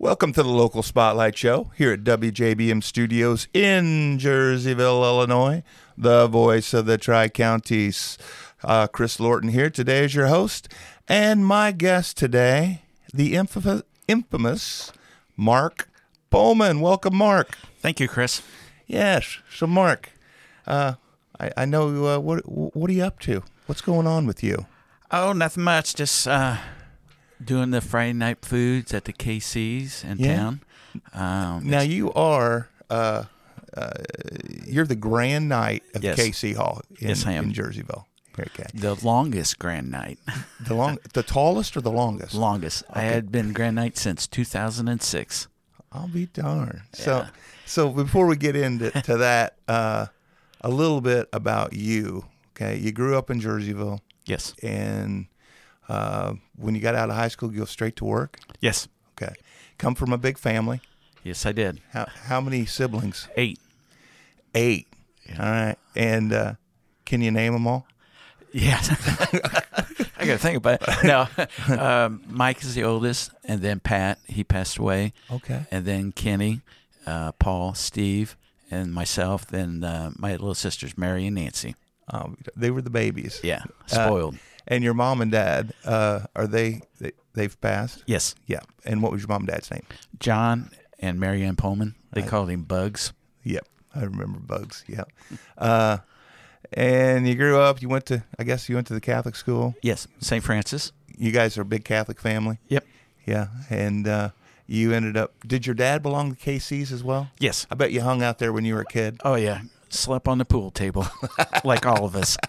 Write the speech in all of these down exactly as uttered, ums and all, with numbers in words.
Welcome to the Local Spotlight Show here at W J B M Studios in Jerseyville, Illinois, the voice of the Tri-Counties. Uh, Chris Lorton here today as your host, and my guest today, the infamous, infamous Mark Bowman. Welcome, Mark. Thank you, Chris. Yes. So, Mark, uh, I, I know uh, what what are you up to? What's going on with you? Oh, nothing much. Just uh, doing the Friday night foods at the K C's in Yeah. town. Um, Now you are uh, uh, you're the Grand Night of Yes. K C Hall in, Yes, I am. in Jerseyville. Okay. the longest Grand Night. The long, the tallest or the longest? longest. I had been Grand Night since two thousand six. I'll be darned. So, Yeah. so before we get into to that, uh, a little bit about you. Okay, you grew up in Jerseyville, Yes. and uh, when you got out of high school, you go straight to work. Yes. Okay, come from a big family. Yes, I did. How how many siblings? Eight. Eight. All right, and uh, can you name them all? Yes. I got to think about it. No, um, Mike is the oldest, and then Pat, he passed away. Okay. And then Kenny, uh, Paul, Steve, and myself. Then uh, my little sisters, Mary and Nancy. Um, they were the babies. Yeah, spoiled. And your mom and dad, uh, are they, they? They've passed. Yes, Yeah. And what was your mom and dad's name? John and Mary Ann Pullman. They Right. called him Bugs. Yep, I remember Bugs. Yep. Uh, and you grew up. You went to, I guess, you went to the Catholic school. Yes, Saint Francis. You guys are a big Catholic family. Yep. Yeah, and uh, you ended up. Did your dad belong to K C's as well? Yes. I bet you hung out there when you were a kid. Oh yeah, slept on the pool table, like all of us.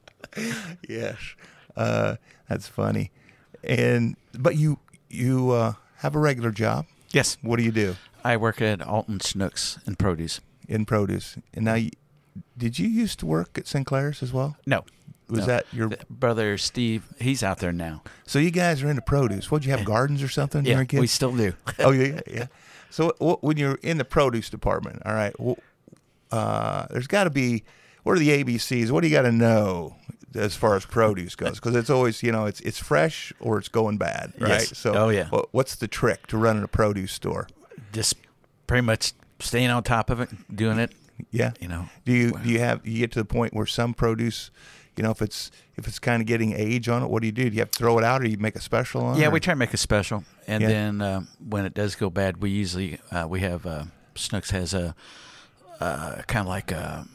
Yes, uh, that's funny. And but you you uh, have a regular job. Yes, What do you do I work at Alton Schnooks in produce. in produce? And now, you, did you used to work at Sinclair's as well? No, Was no. that your? brother Steve? He's out there now. So you guys are into produce. What, did you have gardens or something? when you Yeah, were a kid? we still do. Oh yeah, yeah. So wh- when you're in the produce department, all right, wh- uh, there's got to be, what are the A B Cs? What do you got to know as far as produce goes? Because it's always, you know, it's it's fresh or it's going bad, right? Yes. So Oh, yeah. wh- what's the trick to running a produce store? Just pretty much staying on top of it, doing it. Yeah. You know. Do you do you have you get to the point where some produce, you know, if it's if it's kind of getting age on it, what do you do? Do you have to throw it out, or you make a special on it? Yeah, or- we try to make a special, and Yeah. then uh, when it does go bad, we usually uh, we have uh, Snooks has a uh, kind of like a,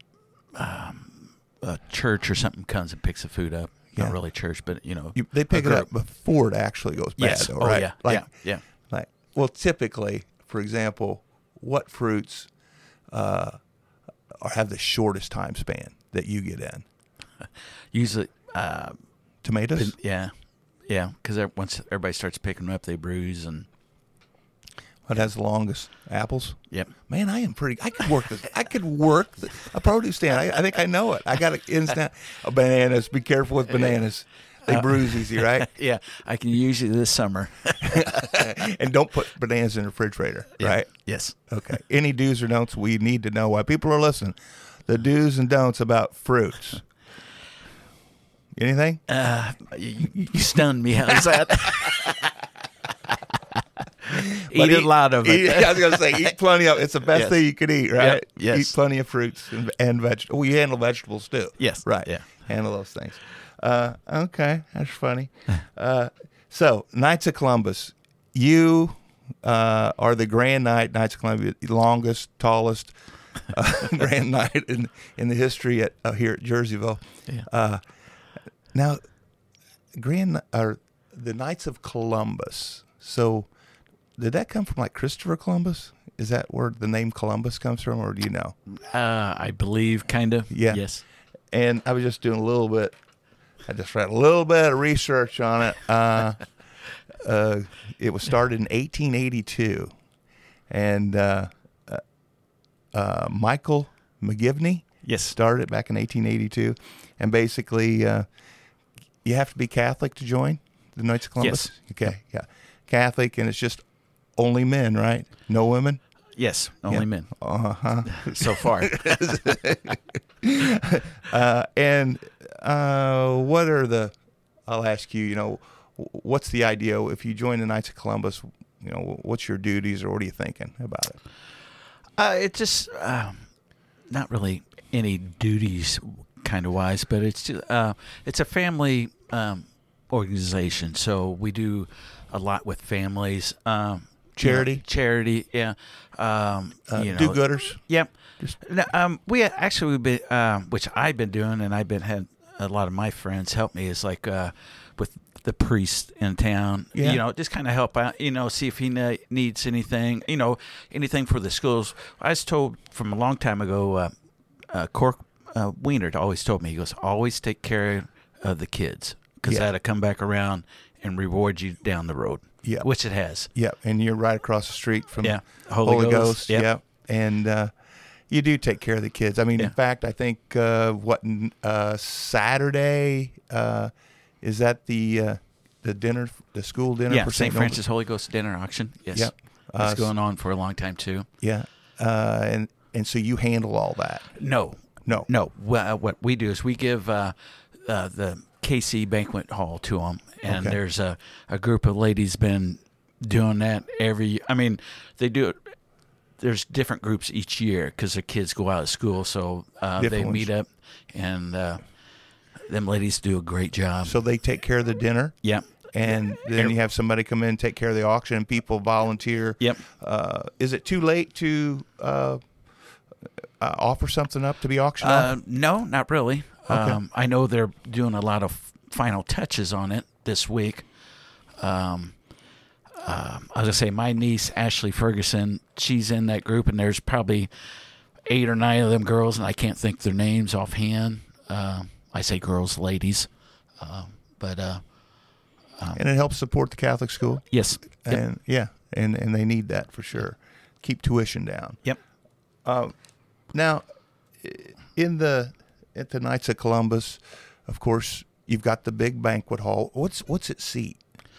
um, a church or something comes and picks the food up. Yeah. Not really church, but you know, You, they pick a it up group. before it actually goes bad, Yes. though, Oh, right? yeah. Like, Yeah. Yeah. Like, well, typically, for example, what fruits uh, are, have the shortest time span that you get in? Usually, uh, Tomatoes? but- yeah, yeah, because once everybody starts picking them up, they bruise and What has the longest? Apples? yep. Man, I am pretty. I could work this. I could work the, a produce stand. I, I think I know it. I got it instant. Oh, bananas. Be careful with bananas. They bruise easy, right? Yeah, I can use it this summer. And don't put bananas in the refrigerator, Yeah. right? Yes. Okay. Any do's or don'ts we need to know while people are listening? The do's and don'ts about fruits. Anything? Uh, you, you stunned me. How's that? But Eat a lot of it. Eat, I was going to say, eat plenty of it. It's the best Yes. thing you could eat, right? Yep, yes. Eat plenty of fruits and, and vegetables. We handle vegetables too. Yes, Right. yeah. Handle those things. Uh, okay. That's funny. Uh, so, Knights of Columbus, you uh, are the Grand Knight, Knights of Columbus, the longest, tallest uh, Grand Knight in, in the history at, uh, here at Jerseyville. Yeah. Uh, now, Grand or the Knights of Columbus. So, did that come from like Christopher Columbus? Is that where the name Columbus comes from, or do you know? Uh, I believe, kind of. Yeah. Yes. And I was just doing a little bit. I just read a little bit of research on it. Uh, uh, it was started in eighteen eighty-two, and uh, uh, uh, Michael McGivney Yes. started back in eighteen eighty-two, and basically, uh, you have to be Catholic to join the Knights of Columbus. Yes. Okay. Yeah. Catholic, and it's just only men, right? No women. Yes. Only Yeah. men Uh huh. so far. uh, and uh, what are the? I'll ask you. You know, what's the idea if you join the Knights of Columbus? You know, what's your duties, or what are you thinking about it? Uh, it just um, not really any duties kind of wise, but it's just, uh, it's a family um, organization, so we do a lot with families. Um, Charity, you know, charity, yeah. Um, uh, you know, do-gooders. Yep. No, um, we actually we've been, uh, which I've been doing, and I've been had a lot of my friends help me. Is like uh, with the priest in town. Yeah. You know, just kind of help out. You know, see if he ne- needs anything. You know, anything for the schools. I was told from a long time ago. Uh, uh, Cork uh, Wiener always told me, he goes, always take care of the kids, because Yeah. that'll come back around and reward you down the road. Yeah. Which it has. Yeah, and you're right across the street from Yeah. Holy, Holy Ghost. Ghost, yep. Yeah, and uh, you do take care of the kids. I mean, Yeah. in fact, I think uh, what uh, Saturday uh, is that the uh, the dinner, the school dinner Yeah, for Saint Saint Francis Holy Ghost dinner auction. Yes. Yep. It's Uh, going on for a long time, too. Yeah, uh, and and so you handle all that. No. No, No. Well, what we do is we give uh, uh, the K C Banquet Hall to them, and Okay. there's a, a group of ladies been doing that every. I mean, they do it. There's different groups each year because the kids go out of school, so uh, they Different meet ones. up, and uh, them ladies do a great job. so they take care of the dinner. yeah. And then you have somebody come in and take care of the auction, and people volunteer. Yep. Uh, is it too late to uh, uh, offer something up to be auctioned Uh, off? no, not really. Okay. Um, I know they're doing a lot of final touches on it this week. Um, um, I was gonna say my niece Ashley Ferguson, she's in that group, and there's probably eight or nine of them girls, and I can't think their names offhand. Uh, I say girls, ladies, uh, but uh, And it helps support the Catholic school. yes, yep. And yeah, and, and they need that for sure. Keep tuition down. Yep. Now, in the at the Knights of Columbus, of course, you've got the big banquet hall. What's what's its seat?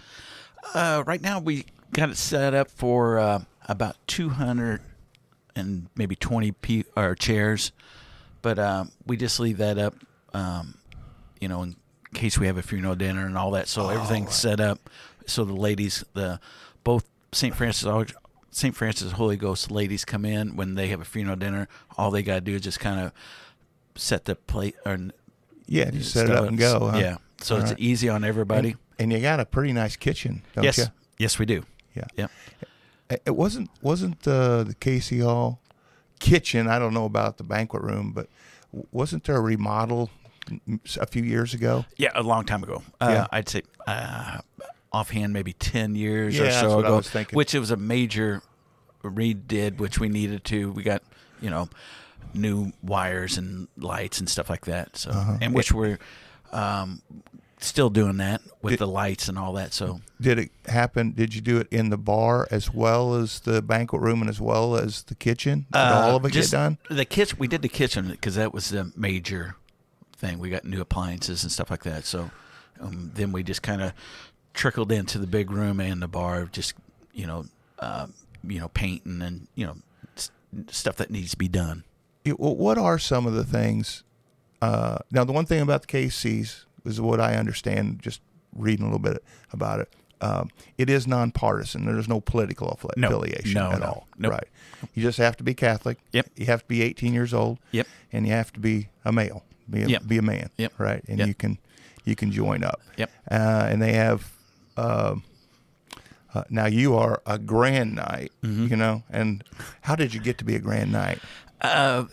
Uh, right now we got it set up for uh, about two hundred and maybe twenty pe- or chairs, but um, we just leave that up, um, you know, in case we have a funeral dinner and all that. So everything's right. set up. So the ladies, the both Saint Francis Saint Francis Holy Ghost ladies come in when they have a funeral dinner. All they got to do is just kind of set the plate or Yeah, just set it stuff up and go. Huh? Yeah, so All it's right. easy on everybody. And, and you got a pretty nice kitchen, don't yes, you? yes, we do. Yeah. Yep. It wasn't wasn't uh, the K C Hall kitchen. I don't know about the banquet room, but wasn't there a remodel a few years ago? Yeah, a long time ago. Uh, Yeah. I'd say uh, offhand, maybe ten years Yeah, or that's so what I ago. was thinking. Which it was a major redid, which we needed to. We got you know new wires and lights and stuff like that. So Uh-huh. and which we're um, still doing that with Did- the lights and all that. So Did it happen? Did you do it in the bar as well as the banquet room and as well as the kitchen? Did Uh, all of it just get done? The kitchen, we did the kitchen because that was the major thing. We got new appliances and stuff like that. So um, then we just kind of trickled into the big room and the bar, just you know, uh, you know, painting and you know, s- stuff that needs to be done. It- well, what are some of the things? Uh, now, the one thing about the K Cs is what I understand, just reading a little bit about it. Um, it is nonpartisan. There's no political affili- No. affiliation No, at no. all. Nope. Right. You just have to be Catholic. Yep. You have to be eighteen years old. Yep. And you have to be a male. Be a, Yep. be a man. Yep. Right. And Yep. you can you can join up. Yep. Uh, and they have. Um, uh, now you are a grand knight. Mm-hmm. You know. And how did you get to be a grand knight? Uh,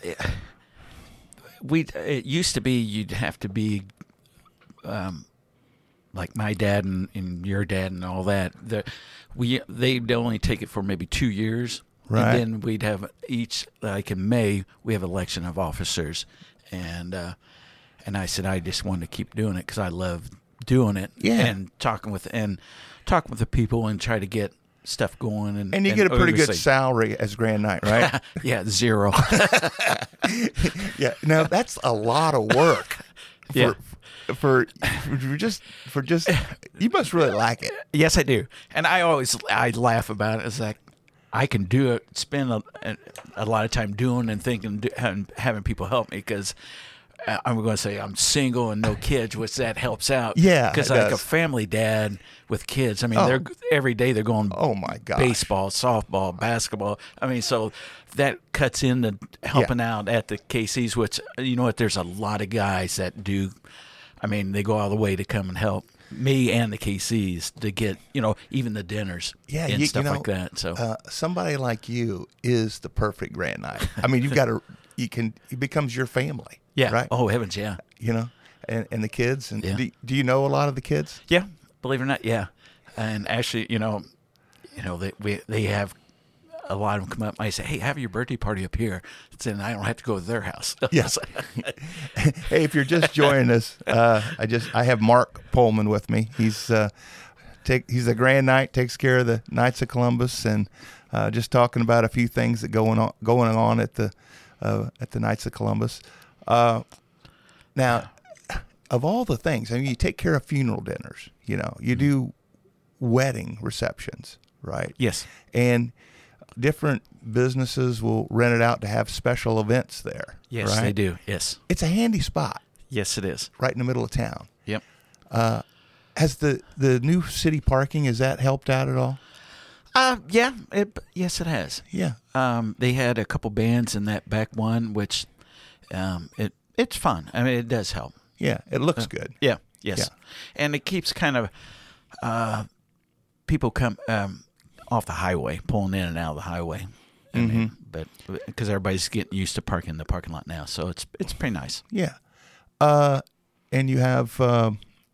we it used to be you'd have to be, um, like my dad and, and your dad and all that. The, we they'd only take it for maybe two years, Right. and then we'd have each like in May we have election of officers, and uh, and I said I just wanted to keep doing it because I love doing it, Yeah. and talking with and talking with the people and try to get stuff going, and And you get a pretty good oversee. salary as grand knight, right? Yeah, zero. Yeah. Now that's a lot of work. For, Yeah. For, for just for just you must really like it. Yes, I do, and I always I laugh about it. It's like I can do it, spend a, a, a lot of time doing and thinking, do- and having people help me because uh, I'm going to say I'm single and no kids, which that helps out. Yeah, because it like does. a family dad with kids, I mean, Oh. they're every day they're going. Oh my gosh. Baseball, softball, basketball. I mean, so that cuts into helping out at the K Cs, which, you know what, there's a lot of guys that do. I mean, they go all the way to come and help me and the K Cs to get, you know, even the dinners Yeah, and you, stuff you know, like that. So uh, somebody like you is the perfect grand night. I mean, you've got to, you can, it becomes your family. yeah. Right. Oh, heavens, yeah. You know, and, and the kids. And Yeah. do, do you know a lot of the kids? Yeah, believe it or not, yeah. And actually, you know, you know, they we, they have a lot of them come up. And I say, hey, have your birthday party up here, then I don't have to go to their house. Yes. Hey, if you're just joining us, uh, I just I have Mark Pullman with me. He's uh, take he's a Grand Knight, takes care of the Knights of Columbus, and uh, just talking about a few things that going on going on at the uh, at the Knights of Columbus. Uh, now, of all the things, I mean, you take care of funeral dinners. You know, you do wedding receptions, right? Yes. And different businesses will rent it out to have special events there. Yes, right? they do. Yes. It's a handy spot Yes, it is. right in the middle of town. Yep. Has the, the new city parking, has that helped out at all? Uh, yeah. It, yes, it has. Yeah. Um, they had a couple bands in that back one, which um, it it's fun. I mean, it does help. Yeah. It looks good. Yeah. Yes. Yeah. And it keeps kind of uh, people come um, off the highway, pulling in and out of the highway. I mean, but because everybody's getting used to parking in the parking lot now, so it's it's pretty nice. Yeah. Uh, and you have, uh,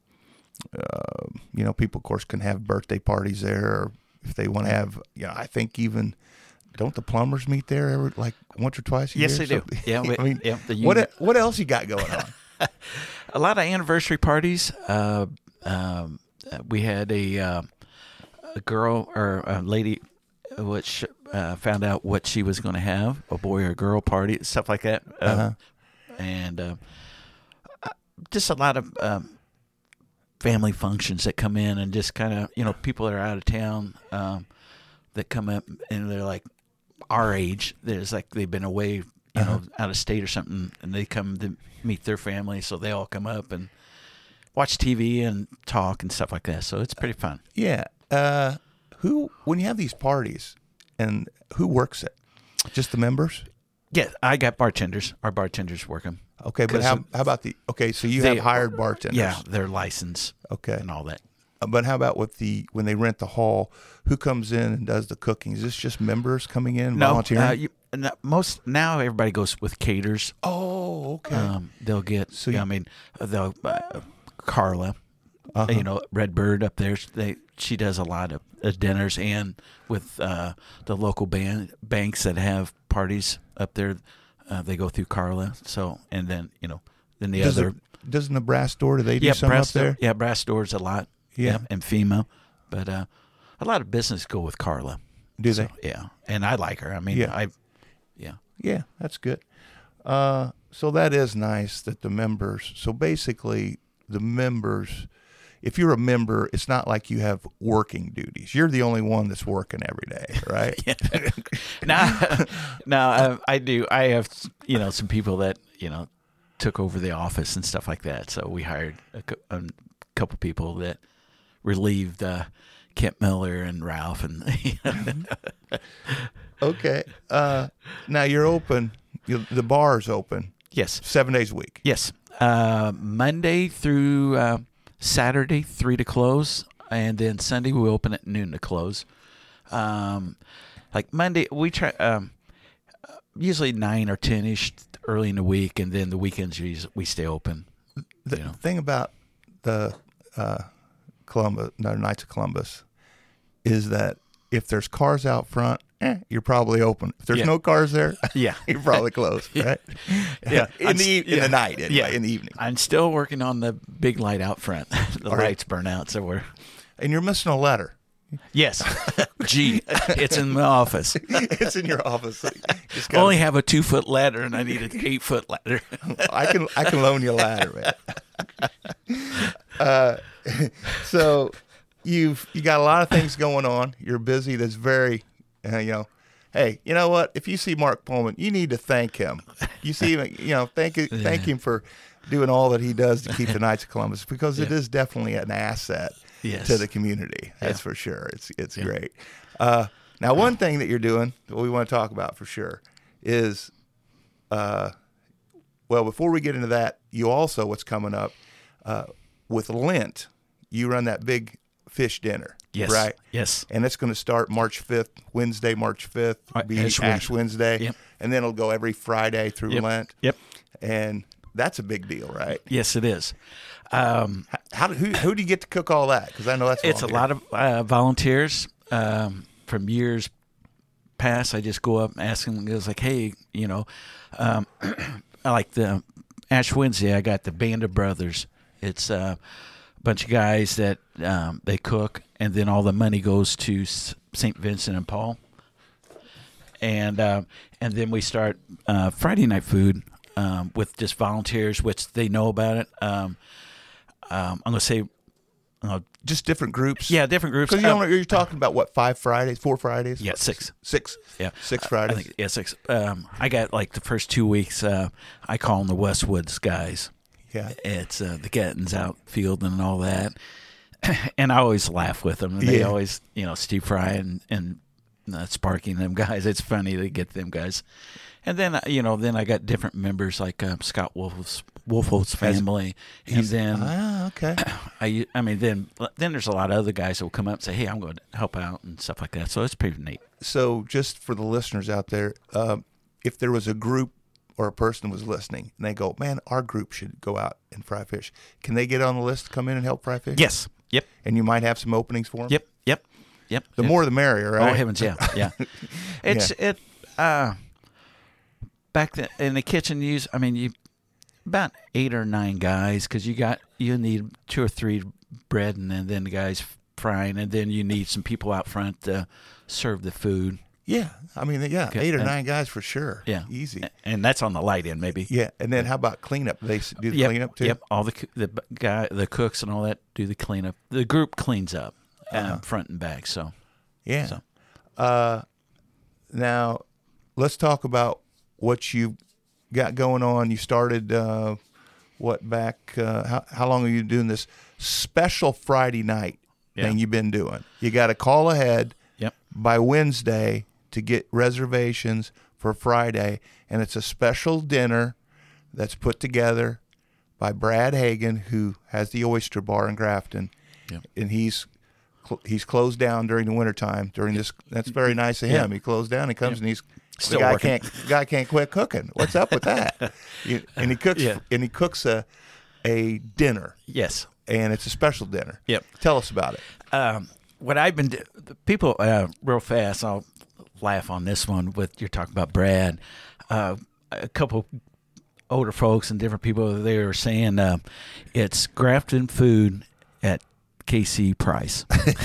uh, you know, people, of course, can have birthday parties there, or if they want to have, you know, I think even, don't the plumbers meet there every, like once or twice a Yes, year? they do. Something? Yeah, we- I mean, yeah, the what, union- what else you got going on? A lot of anniversary parties. Uh, um, uh, we had a uh, a girl or a lady which uh, found out what she was going to have, a boy or a girl party, stuff like that. Uh, Uh-huh. And uh, just a lot of um, family functions that come in, and just kind of, you know, people that are out of town um, that come up and they're like our age. There's like they've been away, you Uh-huh. know, out of state or something, and they come to meet their family, so they all come up and watch T V and talk and stuff like that. So it's pretty fun. Yeah. Uh, who, when you have these parties, and who works it? Just the members? Yeah, I got bartenders. Our bartenders work them. Okay, but 'Cause how, of- how about the, okay, so you They- have hired bartenders. Yeah, they're licensed Okay. and all that. Uh, But how about with the, when they rent the hall, who comes in and does the cooking? Is this just members coming in, No, volunteering? uh, you, no, most now everybody goes with caters. oh, okay. Um, they'll get. So So you- I mean, they'll uh, Carla, Uh-huh. you know, Redbird up there. They she does a lot of uh, dinners, and with uh, the local band banks that have parties up there, uh, they go through Carla. So and then you know then the Does other the, doesn't the brass door, do they do yeah some up brass there? yeah brass doors a lot Yeah. and FEMA, but uh, a lot of business go with Carla. Do So, they? yeah, and I like her. I mean, Yeah. I yeah. Yeah, that's good. Uh, so that is nice that the members, so basically the members, if you're a member, it's not like you have working duties. You're the only one that's working every day, right? now, now uh, I do. I have, you know, some people that, you know, took over the office and stuff like that. So we hired a, cou- a couple people that relieved uh, Kent Miller and Ralph. And Okay. Uh, now you're open. You, the bar's open yes, seven days a week. yes. Uh, Monday through uh, Saturday, three to close, and then Sunday we open at noon to close. Um, like Monday, we try um, usually nine or ten ish early in the week, and then the weekends we we stay open. The You know. thing about the uh, Columbus, no, Knights of Columbus, is that if there's cars out front, eh, you're probably open. If there's Yeah. no cars there, Yeah. you're probably closed, right? Yeah. in I'm the e- s- in yeah. the night, anyway, Yeah. in the evening. I'm still working on the big light out front. The Are you? lights burn out, so we're And you're missing a letter. yes. Gee, it's in the office. It's in your office. Just gotta- Only have a two foot ladder, and I need an eight foot ladder. I can I can loan you a ladder, man. Uh, so you've you got a lot of things going on. You're busy. That's very, uh, you know, hey, you know what? If you see Mark Pullman, you need to thank him. You see him, you know, thank you, thank him for doing all that he does to keep the Knights of Columbus, because it Yeah. is definitely an asset Yes. to the community. That's Yeah. for sure. It's it's Yeah. great. Uh, now, one thing that you're doing, what we want to talk about for sure, is, uh, well, before we get into that, you also, what's coming up uh, with Lent, you run that big fish dinner, Yes. right? Yes. And it's going to start March fifth, Wednesday, March fifth, Right, be Ash Ash, Wednesday. Wednesday, Yep. and then it'll go every Friday through Yep. Lent. Yep. And that's a big deal, right? Yes, it is. Um, How do, who, who do you get to cook all that? Because I know that's it's a lot of uh, volunteers um, from years past. I just go up and ask them. It was like, hey, you know, um, I like the Ash Wednesday. I got the Band of Brothers. It's uh, a bunch of guys that um, they cook, and then all the money goes to Saint Vincent and Paul. And um, and then we start uh, Friday night food um, with just volunteers, which they know about it. Um, um, I'm gonna say, uh, just different groups. yeah, different groups. Because you Um, know, you're talking about what, five Fridays, four Fridays? Yeah, six. Six. Yeah, Six I Fridays. think, yeah, six. Um, I got like the first two weeks. Uh, I call them the Westwoods guys. Yeah. It's uh, the Gettons outfield and all that, and I always laugh with them. And they Yeah. always, you know, Steve Fry and and uh, Sparky and them guys. It's funny to get them guys. And then uh, you know, then I got different members like uh, Scott Wolf's Wolf's family, and then Ah, okay. I I mean then then there's a lot of other guys that will come up and say, hey, I'm going to help out and stuff like that. So it's pretty neat. So just for the listeners out there, um, if there was a group or a person was listening and they go, man, our group should go out and fry fish, can they get on the list to come in and help fry fish? Yes. Yep. And you might have some openings for them? Yep. Yep. Yep. The Yep. more the merrier, right? Oh heavens, yeah, yeah. It's it. Uh, back then in the kitchen, use. I mean, you about eight or nine guys because you got you need two or three bread and then, then the guys frying, and then you need some people out front to serve the food. Yeah. I mean, yeah, Okay, eight or and- nine guys for sure. Yeah, Easy. and that's on the light end, maybe. Yeah. And then how about cleanup? They s- do the Yep, cleanup too? Yep, all the c- the b- guy, the cooks and all that do the cleanup. The group cleans up, um, Uh-huh. front and back. So Yeah. So. Uh, now, let's talk about what you got going on. You started, uh, what, back, uh, how, how long are you doing this special Friday night Yeah. thing you've been doing? You got to call ahead yep, by Wednesday to get reservations for Friday, and it's a special dinner that's put together by Brad Hagan, who has the Oyster Bar in Grafton, Yep. and he's cl- he's closed down during the wintertime during this. That's very nice of him. Yeah. He closed down. He comes and he's Still the guy working. can't the guy can't quit cooking. What's up with that? You- and he cooks Yeah. and he cooks a a dinner, yes. and it's a special dinner. Yep. Tell us about it. Um, what I've been do- people uh, real fast. I'll laugh on this one. With you're talking about Brad, uh, a couple older folks and different people they were saying uh, it's Grafton food at K C price.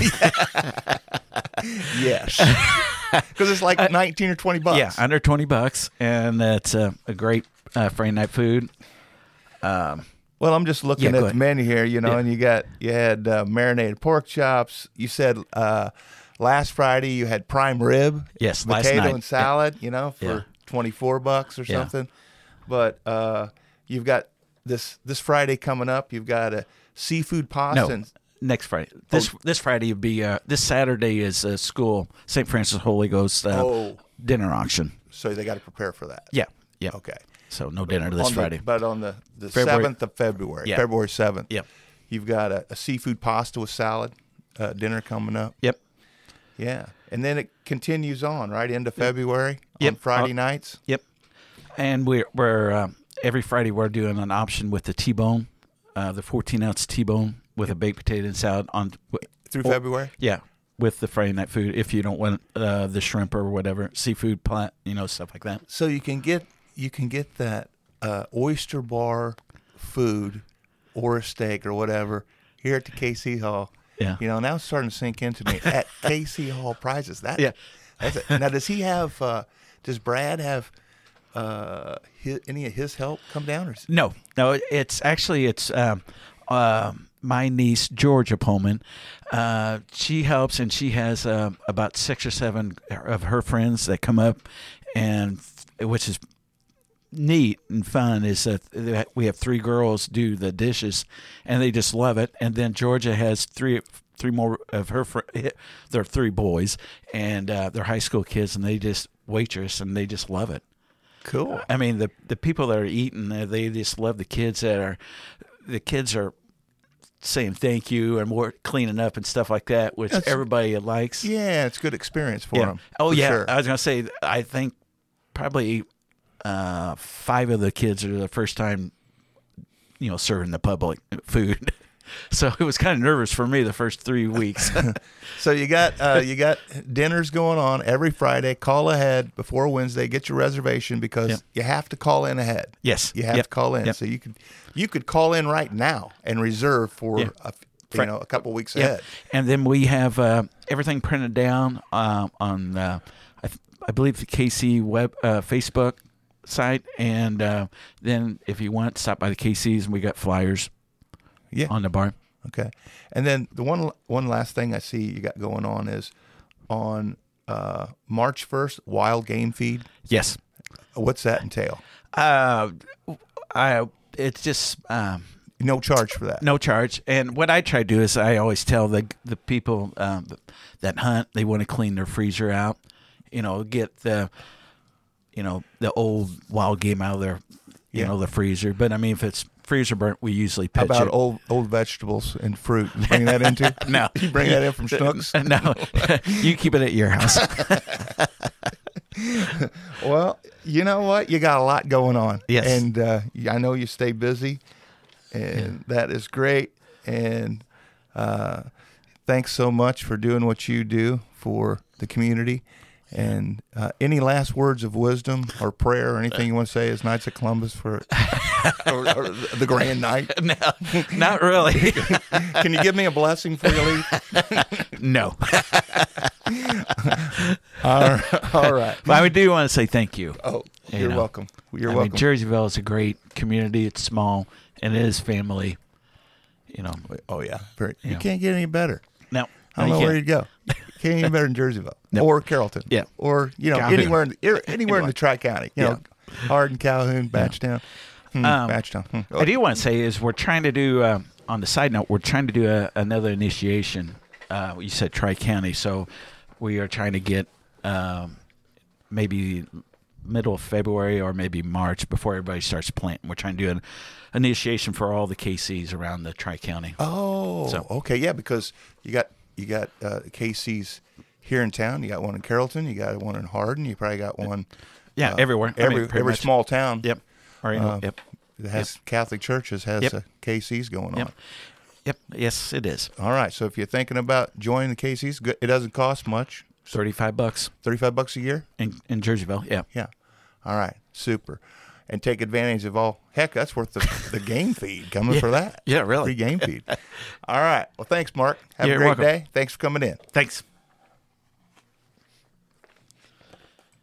Yes, because it's like nineteen or twenty bucks. Yeah, under twenty bucks, and that's uh, a great uh, Friday night food. Um, Well, I'm just looking Yeah, go at the ahead. menu here, you know, Yeah. and you got you had uh, marinated pork chops. You said uh, last Friday you had prime rib, Yes, last potato night. and salad, you know, for Yeah. twenty-four bucks or Yeah. something. But uh, you've got this this Friday coming up. You've got a seafood pasta. no, and- next Friday. This this Friday would be. Uh, this Saturday is a school Saint Francis Holy Ghost uh, Oh. dinner auction. so they got to prepare for that. Yeah, yeah. Okay. So no dinner this On the- Friday. but on the the February- seventh of February, Yeah. February seventh. Yep. You've got a, a seafood pasta with salad uh, dinner coming up. Yep. Yeah, and then it continues on right into February on Yep. Friday Uh, nights. Yep. And we're we're um, every Friday we're doing an option with the T-bone, uh, the fourteen ounce T-bone with a baked potato and salad on. Through Oh. February. Yeah, with the Friday night food. If you don't want uh, the shrimp or whatever seafood plat, you know, stuff like that. So you can get you can get that uh, oyster bar food or a steak or whatever here at the K C Hall. Yeah. You know, now it's starting to sink into me at K C Hall prices. That Yeah. That's it. Now, does he have? Uh, does Brad have uh, his, any of his help come down? Or is- No, no, it's actually it's um, um, my niece Georgia Pullman. Uh, she helps, and she has uh, about six or seven of her friends that come up, and which is neat and fun. Is that we have three girls do the dishes, and they just love it. And then Georgia has three. Three more of her fr- they're three boys, and uh, they're high school kids, and they just waitress, and they just love it. Cool. I mean, the the people that are eating, they just love the kids that are. The kids are saying thank you and more cleaning up and stuff like that, which That's, everybody likes. Yeah, it's a good experience for yeah. them. Oh for yeah, sure. I was gonna say, I think probably uh, five of the kids are the first time, you know, serving the public food. So it was kind of nervous for me the first three weeks. So you got uh, you got dinners going on every Friday. Call ahead before Wednesday. Get your reservation because Yep. you have to call in ahead. Yes. You have Yep. to call in. Yep. So you could you could call in right now and reserve for Yeah. a, you know a couple weeks Yeah. ahead. And then we have uh, everything printed down uh, on, uh, I, th- I believe, the K C web uh, Facebook site. And uh, then if you want, stop by the K C's, and we got flyers Yeah. on the bar. Okay. And then the one one last thing I see you got going on is on uh, March first, Wild Game Feed. Yes. What's that entail? Uh, I it's just um, No charge for that. no charge. And what I try to do is I always tell the the people um, that hunt, they want to clean their freezer out. You know, get the you know the old wild game out of their you Yeah. know the freezer. But I mean, if it's freezer burnt, we usually pitch How about it. old old vegetables and fruit? You bring that into? No. You bring that in from Schnucks? No, you keep it at your house. Well, you know what? You got a lot going on. Yes. And uh, I know you stay busy, and that is great. And uh, thanks so much for doing what you do for the community. And uh, any last words of wisdom or prayer or anything you want to say as Knights of Columbus for or, or the grand night? No, not really. Can you give me a blessing for you leave? No. All right. All right. But I do want to say thank you. Oh, You you're know, welcome. You're I welcome. mean, Jerseyville is a great community. It's small, and it is family. You know. Oh yeah, very. You Yeah. can't get any better. No. I don't no, know you where can't. you'd go. Can't get any better than Jerseyville No. or Carrollton. Yeah. Or you know Calhoun. anywhere in the, er- anywhere in the Tri County. You Yeah. know, Hardin, Calhoun, Batchtown, hmm, Um, Batchtown. Hmm. I do want to say is we're trying to do, uh, on the side note, we're trying to do a, another initiation. Uh, you said Tri-County, so we are trying to get um, maybe middle of February or maybe March before everybody starts planting. We're trying to do an initiation for all the K Cs around the Tri-County. Oh, So- okay, yeah, because you got you got uh, K Cs here in town. You got one in Carrollton. You got one in Hardin. You probably got one. Yeah, uh, everywhere. I Every mean, pretty every much. small town. Yep. Or, you know, Uh, yep. That has Catholic churches has Yep. uh, K Cs going Yep. on. Yep. Yes, it is. All right, so if you're thinking about joining the K Cs, good- it doesn't cost much. Thirty-five bucks Thirty-five bucks a year. in in Jerseyville. Yeah. Yeah. All right. Super. And take advantage of all. Heck, that's worth the, the game feed coming for that. Yeah, really. Free game feed. All right. Well, thanks, Mark. Have You're a great welcome. day. Thanks for coming in. Thanks.